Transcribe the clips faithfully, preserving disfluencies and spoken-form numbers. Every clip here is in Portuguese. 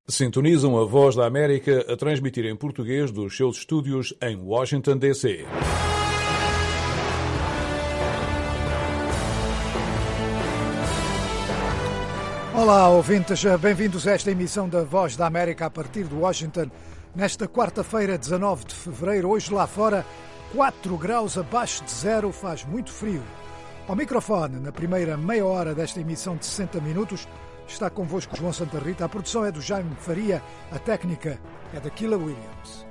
Sintonizam a Voz da América a transmitir em português dos seus estúdios em Washington, D C Olá, ouvintes, bem-vindos a esta emissão da Voz da América a partir de Washington, nesta quarta-feira, dezanove de fevereiro. Hoje lá fora, quatro graus abaixo de zero, faz muito frio. Ao microfone, na primeira meia hora desta emissão de sessenta minutos, está convosco João Santa Rita. A produção é do Jaime Faria, a técnica é da Kila Williams.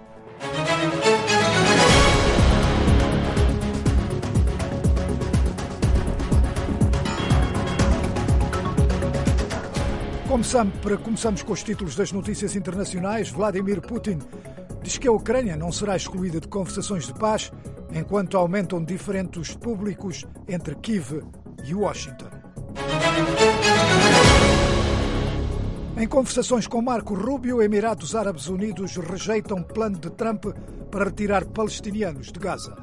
Como sempre, começamos com os títulos das notícias internacionais. Vladimir Putin diz que a Ucrânia não será excluída de conversações de paz enquanto aumentam diferentes públicos entre Kiev e Washington. Em conversações com Marco Rubio, Emirados Árabes Unidos rejeitam plano de Trump para retirar palestinianos de Gaza.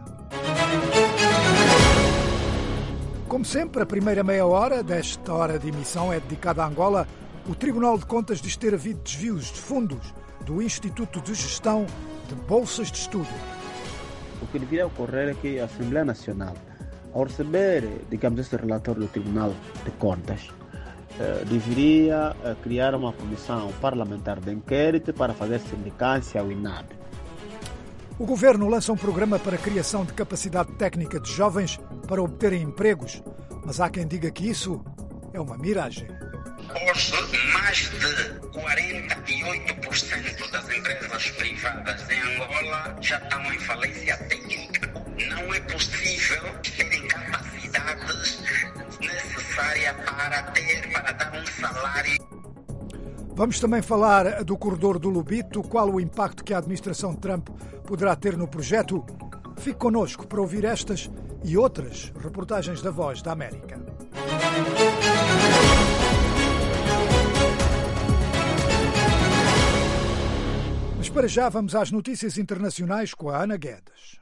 Como sempre, a primeira meia hora desta hora de emissão é dedicada a Angola. O Tribunal de Contas diz ter havido desvios de fundos do Instituto de Gestão de Bolsas de Estudo. O que deveria ocorrer é que a Assembleia Nacional, ao receber, digamos, esse relatório do Tribunal de Contas, eh, deveria eh, criar uma comissão parlamentar de inquérito para fazer sindicância ao I N A B. O Governo lança um programa para a criação de capacidade técnica de jovens para obterem empregos, mas há quem diga que isso é uma miragem. Hoje, mais de quarenta e oito por cento das empresas privadas em Angola já estão em falência técnica. Não é possível terem capacidades necessárias para ter, para dar um salário. Vamos também falar do corredor do Lobito, qual o impacto que a administração Trump poderá ter no projeto. Fique connosco para ouvir estas e outras reportagens da Voz da América. Mas para já vamos às notícias internacionais com a Ana Guedes.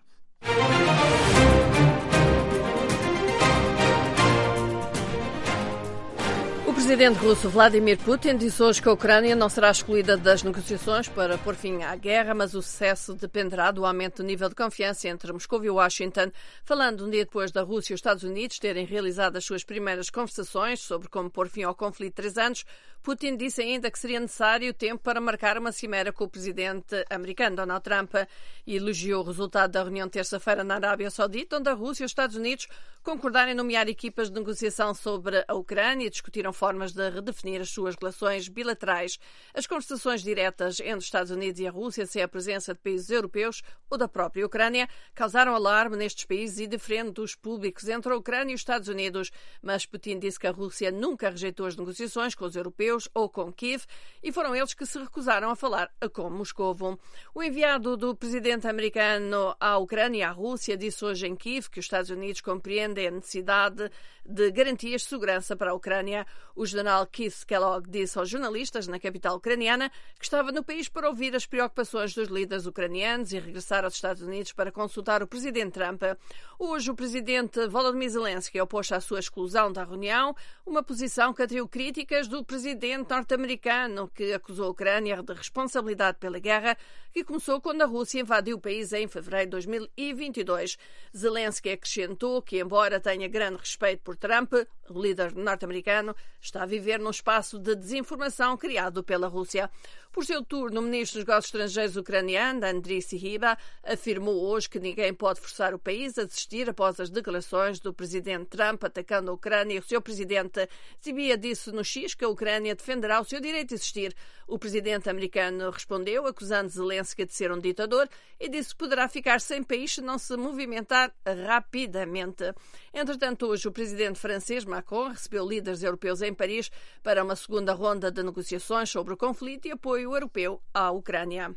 O presidente russo Vladimir Putin disse hoje que a Ucrânia não será excluída das negociações para pôr fim à guerra, mas o sucesso dependerá do aumento do nível de confiança entre Moscou e Washington. Falando um dia depois da Rússia e os Estados Unidos terem realizado as suas primeiras conversações sobre como pôr fim ao conflito de três anos, Putin disse ainda que seria necessário tempo para marcar uma cimeira com o presidente americano Donald Trump e elogiou o resultado da reunião terça-feira na Arábia Saudita, onde a Rússia e os Estados Unidos concordaram em nomear equipas de negociação sobre a Ucrânia e discutiram formas de redefinir as suas relações bilaterais. As conversações diretas entre os Estados Unidos e a Rússia, sem a presença de países europeus ou da própria Ucrânia, causaram alarme nestes países e diferentes públicos entre a Ucrânia e os Estados Unidos. Mas Putin disse que a Rússia nunca rejeitou as negociações com os europeus ou com Kiev e foram eles que se recusaram a falar com Moscovo. O enviado do presidente americano à Ucrânia e à Rússia disse hoje em Kiev que os Estados Unidos compreendem a necessidade de garantias de segurança para a Ucrânia. O general Keith Kellogg disse aos jornalistas na capital ucraniana que estava no país para ouvir as preocupações dos líderes ucranianos e regressar aos Estados Unidos para consultar o presidente Trump. Hoje o presidente Volodymyr Zelensky opôs-se à sua exclusão da reunião, uma posição que atraiu críticas do presidente norte-americano, que acusou a Ucrânia de responsabilidade pela guerra que começou quando a Rússia invadiu o país em fevereiro de dois mil e vinte e dois. Zelensky acrescentou que, embora tenha grande respeito por Trump, o líder norte-americano está a viver num espaço de desinformação criado pela Rússia. Por seu turno, o ministro dos Negócios Estrangeiros ucraniano, Andriy Sybiha, afirmou hoje que ninguém pode forçar o país a desistir após as declarações do presidente Trump atacando a Ucrânia e o seu presidente. Sybiha disse no X que a Ucrânia defenderá o seu direito de existir. O presidente americano respondeu, acusando Zelensky de ser um ditador, e disse que poderá ficar sem país se não se movimentar rapidamente. Entretanto, hoje o presidente francês Macron recebeu líderes europeus em Paris para uma segunda ronda de negociações sobre o conflito e apoio europeu à Ucrânia.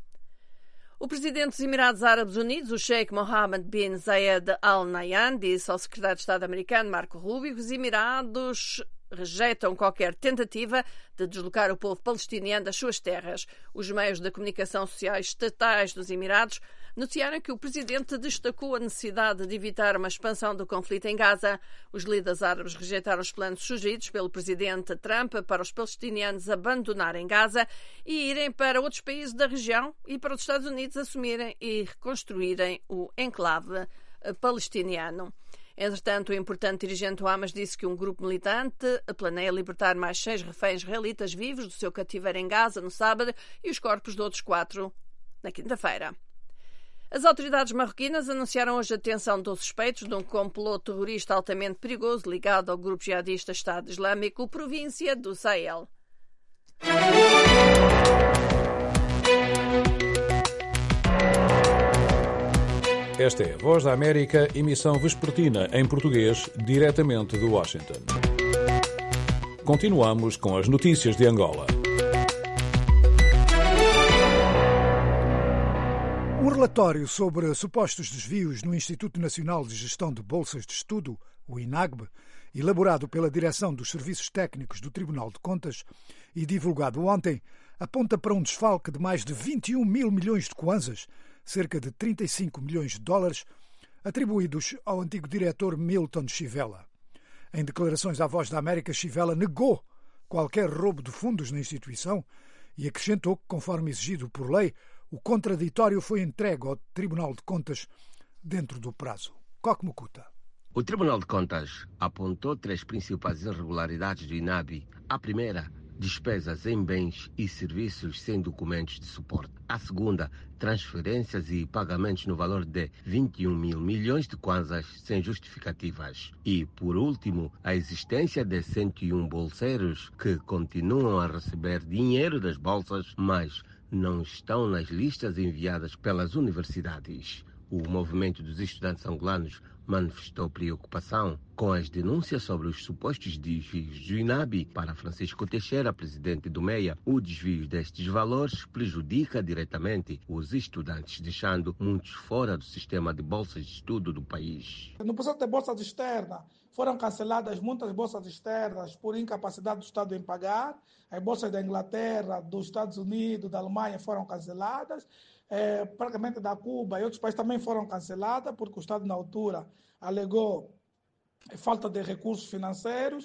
O presidente dos Emirados Árabes Unidos, o Sheikh Mohammed bin Zayed Al Nahyan, disse ao secretário de Estado americano Marco Rubio que os Emirados rejeitam qualquer tentativa de deslocar o povo palestiniano das suas terras. Os meios de comunicação sociais estatais dos Emirados noticiaram que o presidente destacou a necessidade de evitar uma expansão do conflito em Gaza. Os líderes árabes rejeitaram os planos sugeridos pelo presidente Trump para os palestinianos abandonarem Gaza e irem para outros países da região e para os Estados Unidos assumirem e reconstruírem o enclave palestiniano. Entretanto, o importante dirigente do Hamas disse que um grupo militante planeia libertar mais seis reféns israelitas vivos do seu cativeiro em Gaza no sábado e os corpos de outros quatro na quinta-feira. As autoridades marroquinas anunciaram hoje a detenção dos suspeitos de um complô terrorista altamente perigoso ligado ao grupo jihadista Estado Islâmico, província do Sahel. Esta é a Voz da América, emissão vespertina em português, diretamente de Washington. Continuamos com as notícias de Angola. Um relatório sobre supostos desvios no Instituto Nacional de Gestão de Bolsas de Estudo, o INAGBE, elaborado pela Direção dos Serviços Técnicos do Tribunal de Contas e divulgado ontem, aponta para um desfalque de mais de vinte e um mil milhões de kwanzas, cerca de trinta e cinco milhões de dólares, atribuídos ao antigo diretor Milton Chivela. Em declarações à Voz da América, Chivela negou qualquer roubo de fundos na instituição e acrescentou que, conforme exigido por lei, o contraditório foi entregue ao Tribunal de Contas dentro do prazo. Coque Mucuta. O Tribunal de Contas apontou três principais irregularidades do INABI. A primeira, despesas em bens e serviços sem documentos de suporte. A segunda, transferências e pagamentos no valor de vinte e um mil milhões de kwanzas sem justificativas. E, por último, a existência de cento e um bolseiros que continuam a receber dinheiro das bolsas, mas não estão nas listas enviadas pelas universidades. O movimento dos estudantes angolanos manifestou preocupação com as denúncias sobre os supostos desvios do INABI. Para Francisco Teixeira, presidente do MEIA, o desvio destes valores prejudica diretamente os estudantes, deixando muitos fora do sistema de bolsas de estudo do país. No processo de bolsas externas, foram canceladas muitas bolsas externas por incapacidade do Estado em pagar. As bolsas da Inglaterra, dos Estados Unidos, da Alemanha foram canceladas. É, praticamente da Cuba e outros países também foram canceladas, porque o Estado, na altura, alegou falta de recursos financeiros.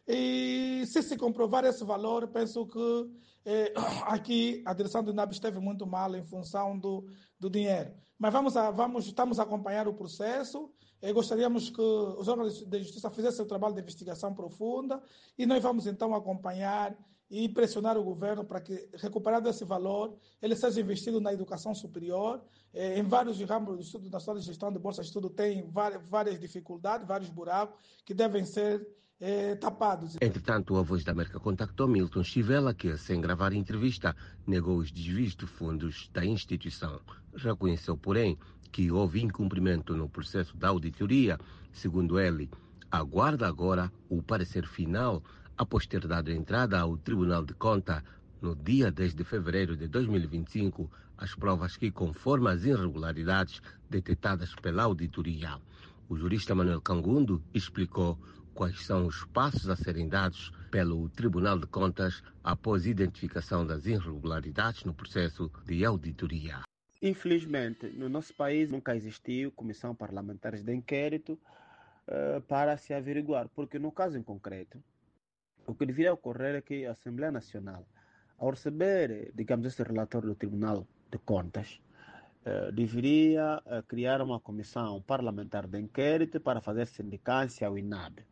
E se se comprovar esse valor, penso que eh, aqui a direção do INABI esteve muito mal em função do, do dinheiro. Mas vamos a, vamos, estamos a acompanhar o processo. E gostaríamos que os órgãos de justiça fizessem o trabalho de investigação profunda e nós vamos então acompanhar e pressionar o governo para que, recuperado esse valor, ele seja investido na educação superior. Eh, em vários ramos do estudo nacional de gestão de bolsa de estudo tem várias, várias dificuldades, vários buracos que devem ser eh, tapados. Entretanto, a Voz da América contactou Milton Chivela, que, sem gravar entrevista, negou os desvios de fundos da instituição. Reconheceu, porém, que houve incumprimento no processo da auditoria. Segundo ele, aguarda agora o parecer final após ter dado entrada ao Tribunal de Contas no dia dez de fevereiro de dois mil e vinte e cinco as provas que conformam as irregularidades detectadas pela auditoria. O jurista Manuel Cangundo explicou quais são os passos a serem dados pelo Tribunal de Contas após identificação das irregularidades no processo de auditoria. Infelizmente, no nosso país nunca existiu comissão parlamentar de inquérito uh, para se averiguar, porque no caso em concreto, o que deveria ocorrer é que a Assembleia Nacional, ao receber, digamos, esse relatório do Tribunal de Contas, uh, deveria uh, criar uma comissão parlamentar de inquérito para fazer sindicância ao INABI.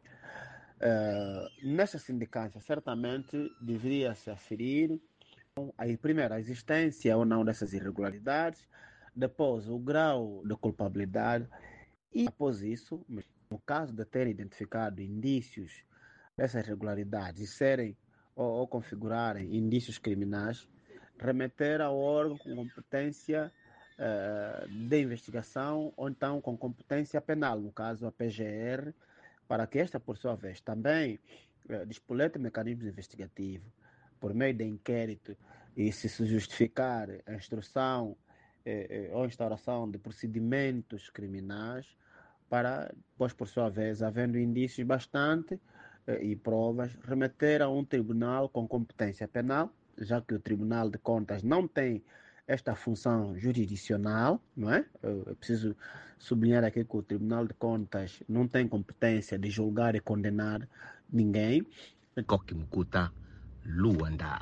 Uh, nessa sindicância, certamente, deveria se aferir a primeiro, a existência ou não dessas irregularidades, depois o grau de culpabilidade e, após isso, no caso de ter identificado indícios dessas irregularidades e serem ou, ou configurarem indícios criminais, remeter ao órgão com competência uh, de investigação ou então com competência penal, no caso a P G R, para que esta, por sua vez, também uh, despolete mecanismos investigativos por meio de inquérito e se se justificar a instrução eh, eh, ou instauração de procedimentos criminais para, depois, por sua vez, havendo indícios bastante, e provas, remeter a um tribunal com competência penal, já que o Tribunal de Contas não tem esta função jurisdicional, não é? É preciso sublinhar aqui que o Tribunal de Contas não tem competência de julgar e condenar ninguém. Luanda.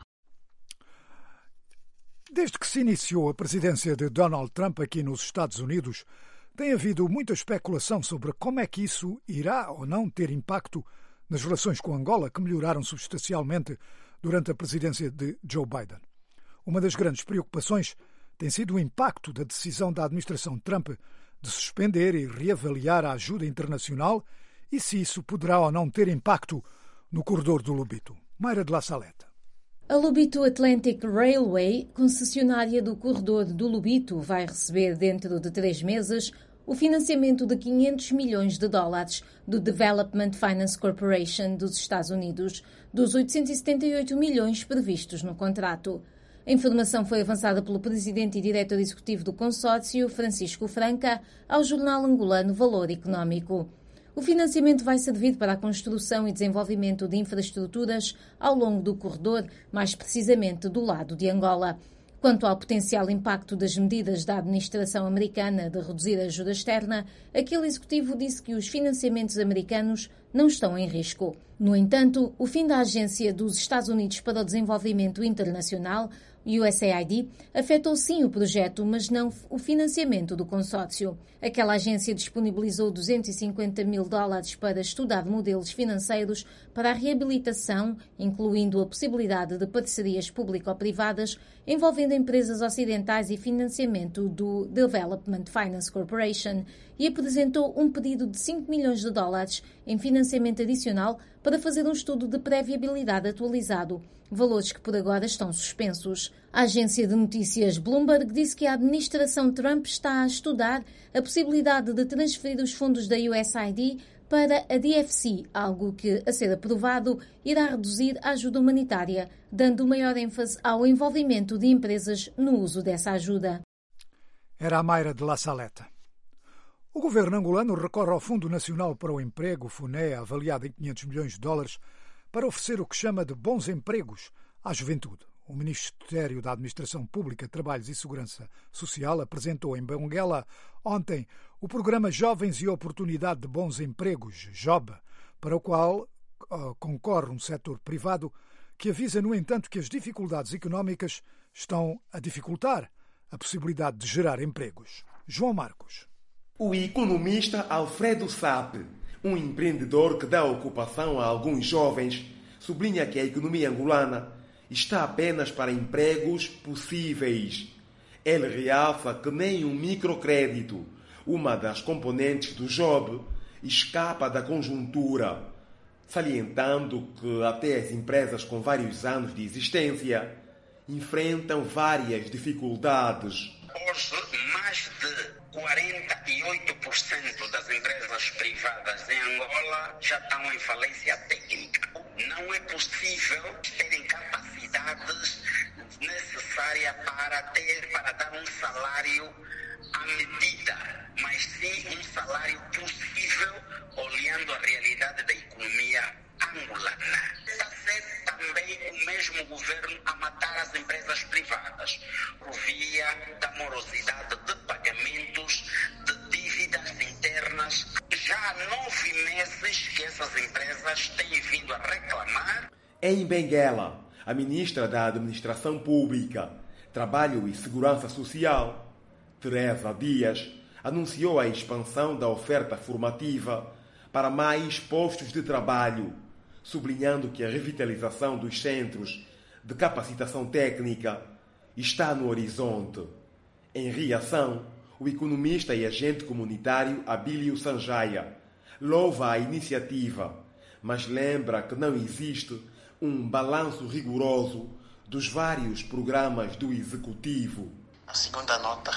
Desde que se iniciou a presidência de Donald Trump aqui nos Estados Unidos, tem havido muita especulação sobre como é que isso irá ou não ter impacto nas relações com Angola, que melhoraram substancialmente durante a presidência de Joe Biden. Uma das grandes preocupações tem sido o impacto da decisão da administração Trump de suspender e reavaliar a ajuda internacional e se isso poderá ou não ter impacto no corredor do Lobito. Mayra de la Saleta. A Lobito Atlantic Railway, concessionária do corredor do Lobito, vai receber dentro de três meses o financiamento de quinhentos milhões de dólares do Development Finance Corporation dos Estados Unidos, dos oitocentos e setenta e oito milhões previstos no contrato. A informação foi avançada pelo presidente e diretor executivo do consórcio, Francisco Franca, ao jornal angolano Valor Económico. O financiamento vai servir para a construção e desenvolvimento de infraestruturas ao longo do corredor, mais precisamente do lado de Angola. Quanto ao potencial impacto das medidas da administração americana de reduzir a ajuda externa, aquele executivo disse que os financiamentos americanos não estão em risco. No entanto, o fim da Agência dos Estados Unidos para o Desenvolvimento Internacional, U S A I D, afetou sim o projeto, mas não o financiamento do consórcio. Aquela agência disponibilizou duzentos e cinquenta mil dólares para estudar modelos financeiros para a reabilitação, incluindo a possibilidade de parcerias público-privadas envolvendo empresas ocidentais e financiamento do Development Finance Corporation, e apresentou um pedido de cinco milhões de dólares em financiamento adicional para fazer um estudo de pré-viabilidade atualizado, valores que por agora estão suspensos. A agência de notícias Bloomberg disse que a administração Trump está a estudar a possibilidade de transferir os fundos da U S A I D para a D F C, algo que, a ser aprovado, irá reduzir a ajuda humanitária, dando maior ênfase ao envolvimento de empresas no uso dessa ajuda. Era a Mayra de la Saleta. O governo angolano recorre ao Fundo Nacional para o Emprego, FUNEA, avaliado em quinhentos milhões de dólares, para oferecer o que chama de bons empregos à juventude. O Ministério da Administração Pública, Trabalhos e Segurança Social apresentou em Benguela ontem o programa Jovens e Oportunidade de Bons Empregos, JOB, para o qual uh, concorre um setor privado que avisa, no entanto, que as dificuldades económicas estão a dificultar a possibilidade de gerar empregos. João Marcos. O economista Alfredo Sape, um empreendedor que dá ocupação a alguns jovens, sublinha que a economia angolana está apenas para empregos possíveis. Ele realça que nem um microcrédito, uma das componentes do JOB, escapa da conjuntura, salientando que até as empresas com vários anos de existência enfrentam várias dificuldades. Hoje, mais de quarenta e oito por cento das empresas privadas em Angola já estão em falência técnica. Não é possível terem capacidades necessárias para ter, para dar um salário à medida, mas sim um salário possível olhando a realidade da economia angolana. Está a ser também o mesmo governo a matar as empresas privadas por via da morosidade de pagamentos, de dívidas internas. Já há nove meses que essas empresas têm vindo a reclamar. Em Benguela, a ministra da Administração Pública, Trabalho e Segurança Social, Teresa Dias, anunciou a expansão da oferta formativa para mais postos de trabalho, sublinhando que a revitalização dos centros de capacitação técnica está no horizonte. Em reação, o economista e agente comunitário Abílio Sanjaya louva a iniciativa, mas lembra que não existe um balanço rigoroso dos vários programas do Executivo. A segunda nota, para que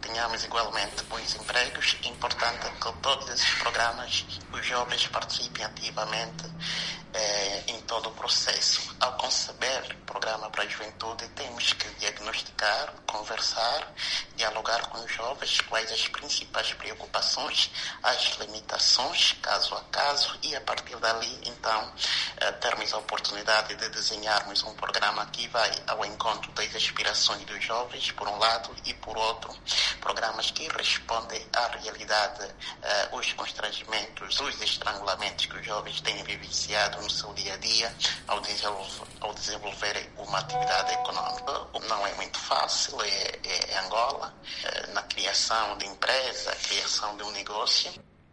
tenhamos igualmente bons empregos. É importante que todos esses programas os jovens participem ativamente eh, em todo o processo. Ao conceber o programa para a juventude, temos que diagnosticar, conversar, dialogar com os jovens quais as principais preocupações, as limitações, caso a caso, e a partir dali, então, eh, termos a oportunidade de desenharmos um programa que vai ao encontro das aspirações dos jovens, por um lado, e por outro, programas que respondem à realidade, uh, os constrangimentos, os estrangulamentos que os jovens têm vivenciado no seu dia a dia ao desenvolver, ao desenvolverem uma atividade econômica. Não é muito fácil, é, é Angola, uh, na criação de empresa, criação de um negócio.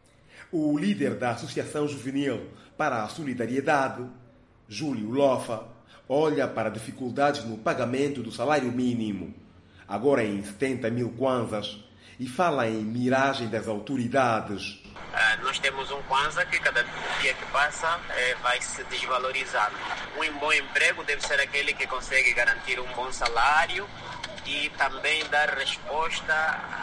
O líder da Associação Juvenil para a Solidariedade, Júlio Lofa, olha para dificuldades no pagamento do salário mínimo, agora em setenta mil kwanzas, e fala em miragem das autoridades. Uh, nós temos um kwanza que cada dia que passa eh, vai se desvalorizando. Um bom emprego deve ser aquele que consegue garantir um bom salário e também dar resposta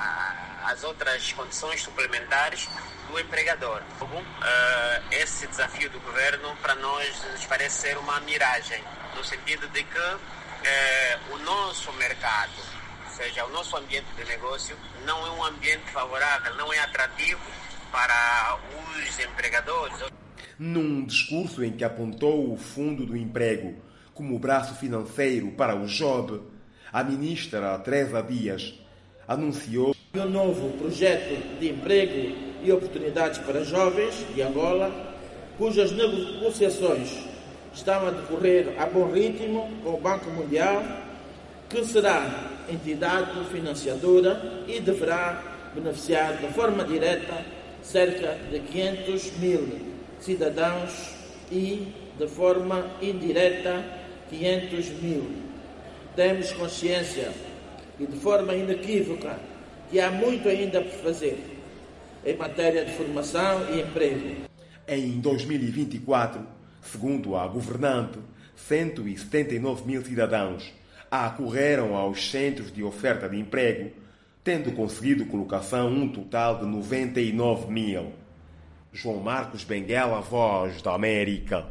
às outras condições suplementares do empregador. Uh, esse desafio do governo para nós nos parece ser uma miragem, no sentido de que eh, o nosso mercado, ou seja, o nosso ambiente de negócio, não é um ambiente favorável, não é atrativo para os empregadores. Num discurso em que apontou o Fundo do Emprego como braço financeiro para o Job, a ministra Teresa Dias anunciou um novo projeto de emprego e oportunidades para jovens de Angola, cujas negociações estão a decorrer a bom ritmo com o Banco Mundial, que será entidade financiadora e deverá beneficiar de forma direta cerca de quinhentos mil cidadãos e, de forma indireta, quinhentos mil. Temos consciência e de forma inequívoca que há muito ainda por fazer em matéria de formação e emprego. Em dois mil e vinte e quatro, segundo a governante, cento e setenta e nove mil cidadãos acorreram aos centros de oferta de emprego, tendo conseguido colocação um total de noventa e nove mil. João Marcos Benguela, Voz da América.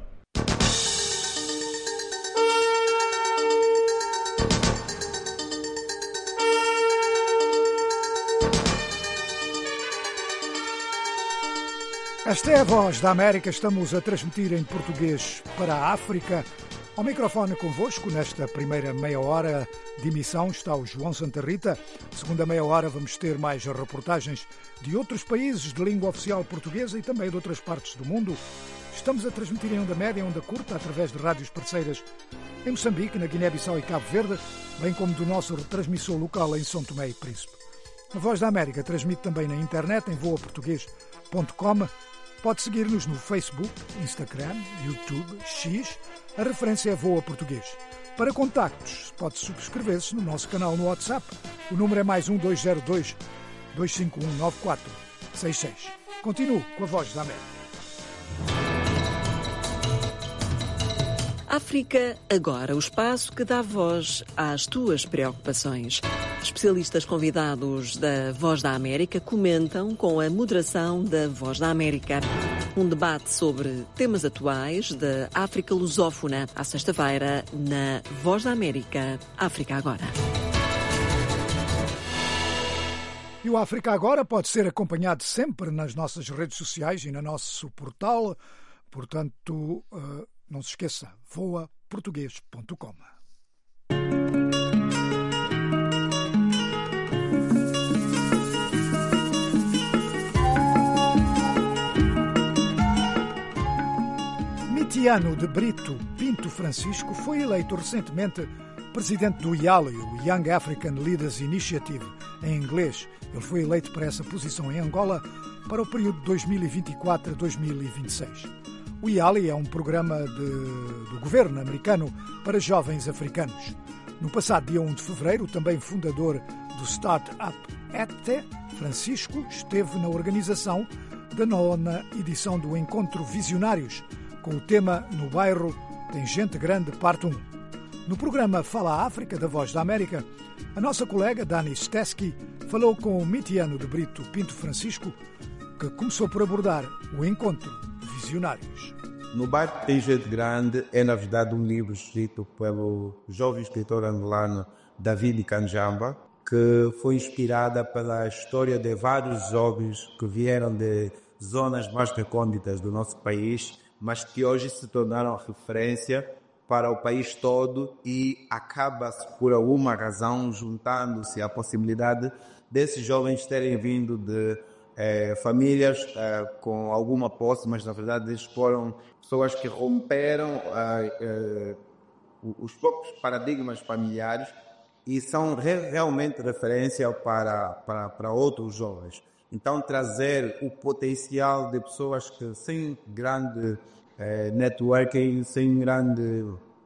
Esta é a Voz da América. Estamos a transmitir em português para a África. Ao microfone convosco, nesta primeira meia hora de emissão, está o João Santa Rita. Segunda meia hora vamos ter mais reportagens de outros países de língua oficial portuguesa e também de outras partes do mundo. Estamos a transmitir em onda média e onda curta através de rádios parceiras em Moçambique, na Guiné-Bissau e Cabo Verde, bem como do nosso retransmissor local em São Tomé e Príncipe. A Voz da América transmite também na internet em voa português ponto com. Pode seguir-nos no Facebook, Instagram, YouTube, X. A referência é Voa Português. Para contactos, pode subscrever-se no nosso canal no WhatsApp. O número é mais um dois zero dois, dois cinco um, nove quatro seis seis. Continuo com a Voz da América. África Agora, o espaço que dá voz às tuas preocupações. Especialistas convidados da Voz da América comentam com a moderação da Voz da América. Um debate sobre temas atuais da África lusófona, à sexta-feira, na Voz da América, África Agora. E o África Agora pode ser acompanhado sempre nas nossas redes sociais e no nosso portal. Portanto, não se esqueça, voa português ponto com. Mitiano de Brito Pinto Francisco foi eleito recentemente presidente do I A L I, o Young African Leaders Initiative, em inglês. Ele foi eleito para essa posição em Angola para o período de dois mil e vinte e quatro a dois mil e vinte e seis. O I A L I é um programa de, do governo americano para jovens africanos. No passado dia primeiro de fevereiro, também fundador do Startup E T, Francisco, esteve na organização da nona edição do Encontro Visionários, com o tema No Bairro Tem Gente Grande, parte um. No programa Fala África, da Voz da América, a nossa colega Dani Steski falou com o Mitiano de Brito Pinto Francisco, que começou por abordar o encontro de visionários. No Bairro Tem Gente Grande é, na verdade, um livro escrito pelo jovem escritor angolano David Kanjamba, que foi inspirada pela história de vários jovens que vieram de zonas mais recônditas do nosso país, mas que hoje se tornaram referência para o país todo e acaba-se, por alguma razão, juntando-se a possibilidade desses jovens terem vindo de eh, famílias eh, com alguma posse, mas na verdade eles foram pessoas que romperam eh, eh, os próprios paradigmas familiares e são re- realmente referência para, para, para outros jovens. Então, trazer o potencial de pessoas que sem grande eh, networking, sem grandes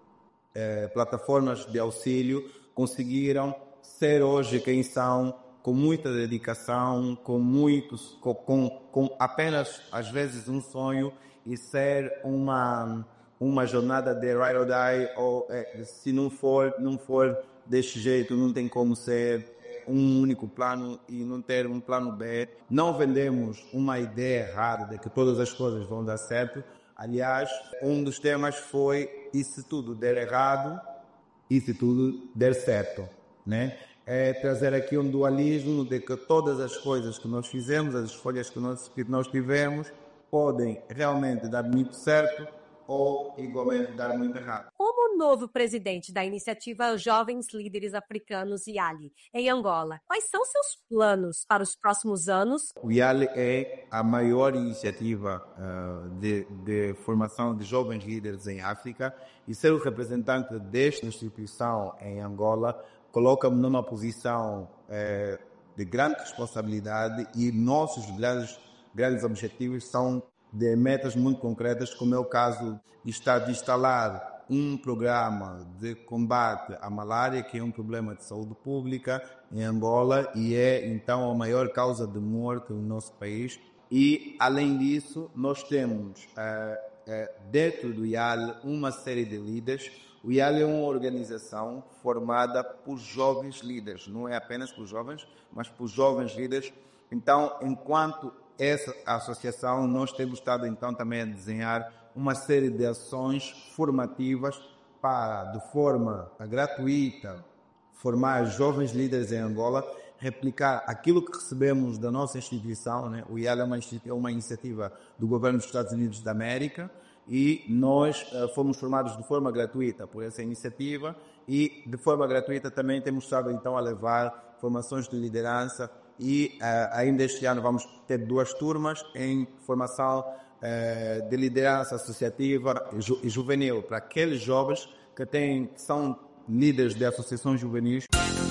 eh, plataformas de auxílio, conseguiram ser hoje quem são, com muita dedicação, com, muitos, com, com, com apenas, às vezes, um sonho e ser uma, uma jornada de ride or die, ou eh, se não for, não for deste jeito, não tem como ser um único plano e não ter um plano B. Não vendemos uma ideia errada de que todas as coisas vão dar certo. Aliás, um dos temas foi e se tudo der errado e se tudo der certo, né? É trazer aqui um dualismo de que todas as coisas que nós fizemos, as escolhas que nós, que nós tivemos, podem realmente dar muito certo ou igualmente dar muito errado. Como novo presidente da iniciativa Jovens Líderes Africanos I A L I em Angola, quais são seus planos para os próximos anos? O I A L I é a maior iniciativa uh, de, de formação de jovens líderes em África e ser o representante desta instituição em Angola coloca-me numa posição uh, de grande responsabilidade e nossos grandes, grandes objetivos são de metas muito concretas, como é o caso de estar de instalar um programa de combate à malária, que é um problema de saúde pública em Angola e é então a maior causa de morte no nosso país. E, além disso, nós temos uh, uh, dentro do I A L uma série de líderes. O I A L é uma organização formada por jovens líderes, não é apenas por jovens, mas por jovens líderes. Então, enquanto essa associação, nós temos estado então também a desenhar uma série de ações formativas para, de forma gratuita, formar jovens líderes em Angola, replicar aquilo que recebemos da nossa instituição, né? O I A L é uma, é uma iniciativa do governo dos Estados Unidos da América e nós uh, fomos formados de forma gratuita por essa iniciativa e de forma gratuita também temos estado então a levar formações de liderança e uh, ainda este ano vamos ter duas turmas em formação uh, de liderança associativa e, ju- e juvenil para aqueles jovens que, têm, que são líderes de associações juvenis.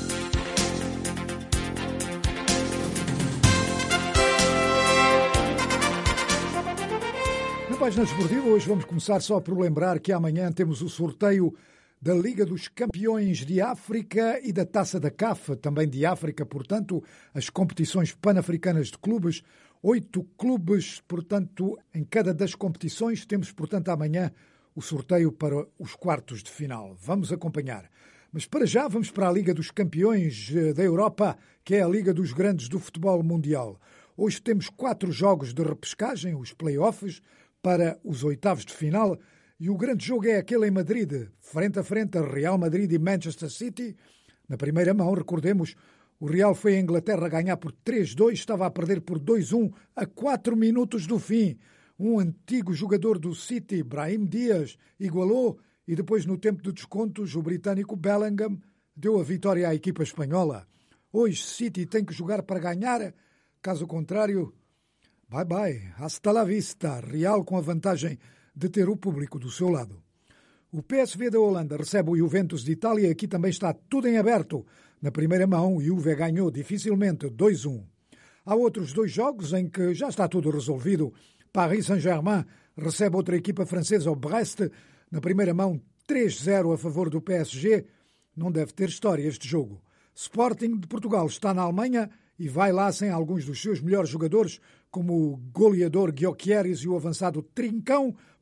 Na página desportiva, hoje vamos começar só por lembrar que amanhã temos o sorteio da Liga dos Campeões de África e da Taça da C A F, também de África, portanto, as competições pan-africanas de clubes, oito clubes, portanto, em cada das competições. Temos, portanto, amanhã o sorteio para os quartos de final. Vamos acompanhar. Mas para já vamos para a Liga dos Campeões da Europa, que é a Liga dos Grandes do futebol mundial. Hoje temos quatro jogos de repescagem, os play-offs, para os oitavos de final. E o grande jogo é aquele em Madrid, frente a frente a Real Madrid e Manchester City. Na primeira mão, recordemos, o Real foi à Inglaterra ganhar por três a dois, estava a perder por dois a um a quatro minutos do fim. Um antigo jogador do City, Brahim Dias, igualou e depois, no tempo de descontos, o britânico Bellingham deu a vitória à equipa espanhola. Hoje, City tem que jogar para ganhar, caso contrário, bye bye, hasta la vista. Real com a vantagem de ter o público do seu lado. O P S V da Holanda recebe o Juventus de Itália. Aqui também está tudo em aberto. Na primeira mão, o Juve ganhou dificilmente dois a um. Há outros dois jogos em que já está tudo resolvido. Paris Saint-Germain recebe outra equipa francesa, o Brest. Na primeira mão, três a zero a favor do P S G. Não deve ter história este jogo. Sporting de Portugal está na Alemanha e vai lá sem alguns dos seus melhores jogadores, como o goleador Gyökeres e o avançado Trincão,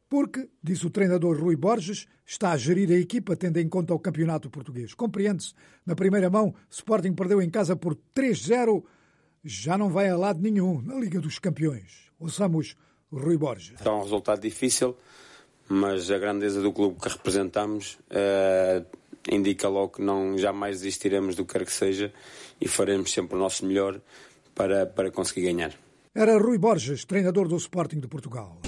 Porque, diz o treinador Rui Borges, está a gerir a equipa tendo em conta o campeonato português. Compreende-se, na primeira mão, Sporting perdeu em casa por três zero, já não vai a lado nenhum na Liga dos Campeões. Ouçamos Rui Borges. É um resultado difícil, mas a grandeza do clube que representamos uh, indica logo que não jamais desistiremos do que quer que seja e faremos sempre o nosso melhor para, para conseguir ganhar. Era Rui Borges, treinador do Sporting de Portugal.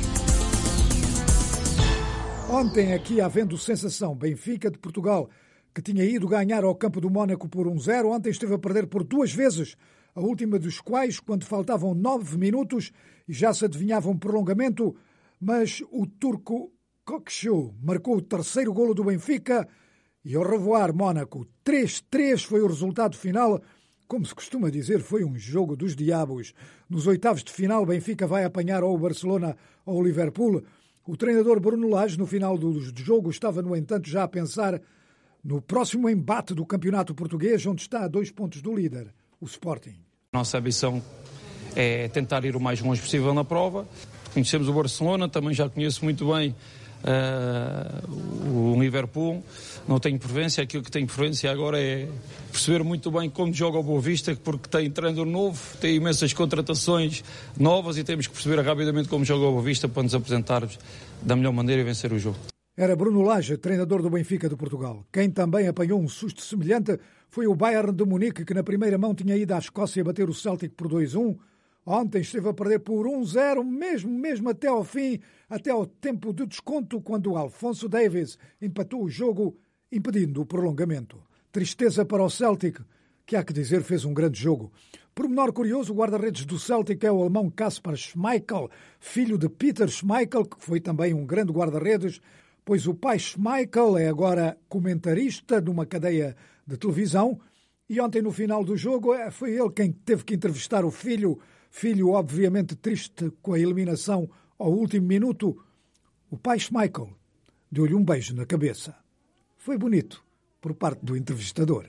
Ontem, aqui havendo sensação, Benfica de Portugal, que tinha ido ganhar ao campo do Mónaco por um zero, ontem esteve a perder por duas vezes, a última dos quais quando faltavam nove minutos e já se adivinhava um prolongamento, mas o turco Kokchu marcou o terceiro golo do Benfica e ao revoar Mónaco, três três foi o resultado final. Como se costuma dizer, foi um jogo dos diabos. Nos oitavos de final, Benfica vai apanhar ou o Barcelona ou o Liverpool. O treinador Bruno Lage, no final do jogo, estava, no entanto, já a pensar no próximo embate do Campeonato Português, onde está a dois pontos do líder, o Sporting. Nossa ambição é tentar ir o mais longe possível na prova. Conhecemos o Barcelona, também já conheço muito bem uh, o Liverpool. Não tenho preferência, aquilo que tenho preferência agora é perceber muito bem como joga o Boa Vista, porque tem treinador novo, tem imensas contratações novas e temos que perceber rapidamente como joga o Boa Vista para nos apresentarmos da melhor maneira e vencer o jogo. Era Bruno Lage, treinador do Benfica de Portugal. Quem também apanhou um susto semelhante foi o Bayern de Munique, que na primeira mão tinha ido à Escócia bater o Celtic por dois a um. Ontem esteve a perder por um zero, mesmo, mesmo até ao fim, até ao tempo de desconto, quando Alphonso Davies empatou o jogo, impedindo o prolongamento. Tristeza para o Celtic, que há que dizer fez um grande jogo. Pormenor curioso, o guarda-redes do Celtic é o alemão Kasper Schmeichel, filho de Peter Schmeichel, que foi também um grande guarda-redes, pois o pai Schmeichel é agora comentarista numa cadeia de televisão e ontem no final do jogo foi ele quem teve que entrevistar o filho, filho obviamente triste com a eliminação ao último minuto. O pai Schmeichel deu-lhe um beijo na cabeça. Foi bonito por parte do entrevistador.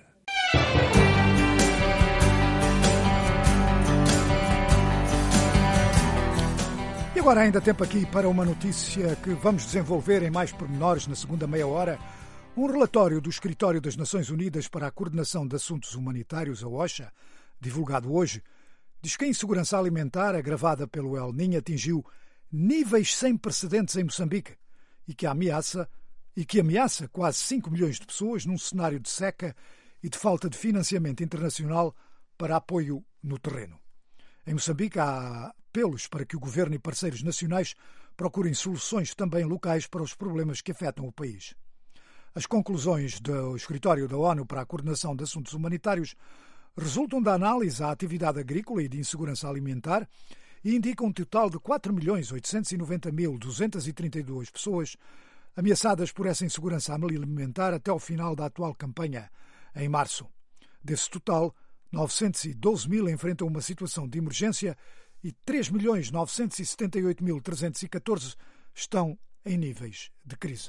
E agora ainda tempo aqui para uma notícia que vamos desenvolver em mais pormenores na segunda meia hora. Um relatório do Escritório das Nações Unidas para a Coordenação de Assuntos Humanitários, a OCHA, divulgado hoje, diz que a insegurança alimentar agravada pelo El Niño atingiu níveis sem precedentes em Moçambique e que ameaça, e que ameaça quase cinco milhões de pessoas num cenário de seca e de falta de financiamento internacional para apoio no terreno. Em Moçambique há apelos para que o governo e parceiros nacionais procurem soluções também locais para os problemas que afetam o país. As conclusões do Escritório da ONU para a Coordenação de Assuntos Humanitários resultam da análise à atividade agrícola e de insegurança alimentar e indicam um total de quatro milhões oitocentos e noventa mil duzentas e trinta e duas pessoas ameaçadas por essa insegurança alimentar até ao final da atual campanha, em março. Desse total, novecentos e doze mil enfrentam uma situação de emergência e três milhões novecentos e setenta e oito mil trezentos e catorze estão em níveis de crise.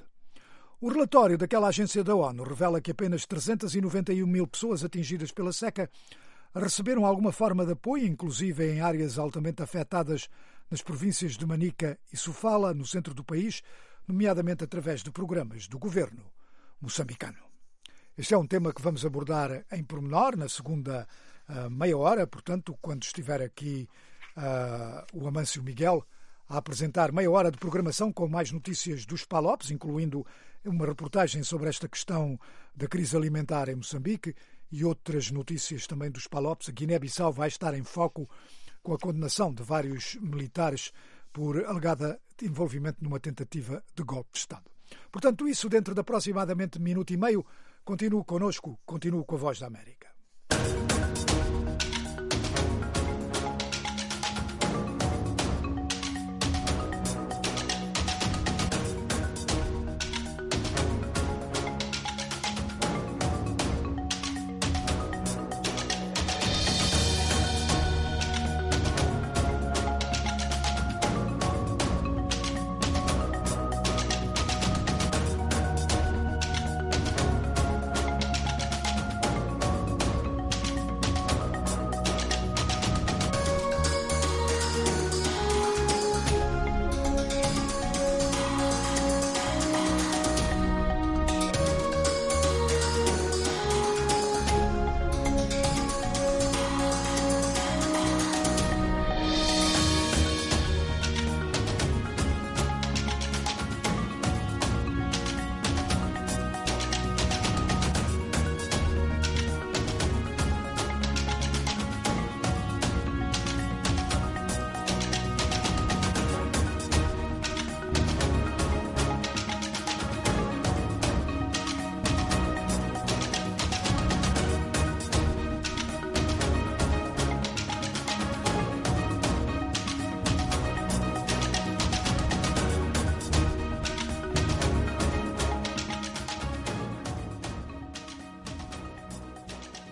O relatório daquela agência da ONU revela que apenas trezentas e noventa e um mil pessoas atingidas pela seca receberam alguma forma de apoio, inclusive em áreas altamente afetadas nas províncias de Manica e Sofala, no centro do país, nomeadamente através de programas do governo moçambicano. Este é um tema que vamos abordar em pormenor na segunda uh, meia hora, portanto, quando estiver aqui uh, o Amâncio Miguel a apresentar meia hora de programação com mais notícias dos Palopes, incluindo uma reportagem sobre esta questão da crise alimentar em Moçambique e outras notícias também dos Palopes. A Guiné-Bissau vai estar em foco com a condenação de vários militares por alegada envolvimento numa tentativa de golpe de Estado. Portanto, isso dentro de aproximadamente um minuto e meio. Continuo connosco, continuo com a Voz da América.